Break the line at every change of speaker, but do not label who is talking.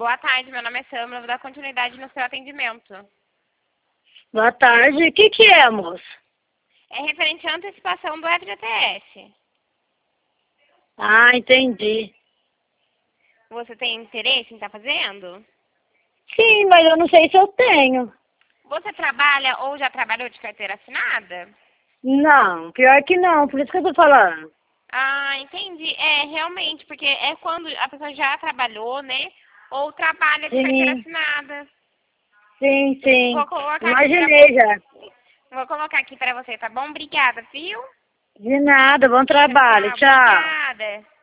Boa tarde, meu nome é Samara, eu vou dar continuidade no seu atendimento.
Boa tarde. O que é, moça?
É referente à antecipação do FGTS.
Ah, entendi.
Você tem interesse em estar fazendo?
Sim, mas eu não sei se eu tenho.
Você trabalha ou já trabalhou de carteira assinada?
Não, pior que não, por isso que eu tô falando.
Ah, entendi. É, realmente, porque é quando a pessoa já trabalhou, né? Ou trabalha de carteira
Sim,
assinada.
sim.
Vou colocar aqui pra
Imaginei já.
Vou colocar aqui pra você, tá bom? Obrigada, viu?
De nada, bom
Tchau,
trabalho.
tchau.
Tchau.
Obrigada.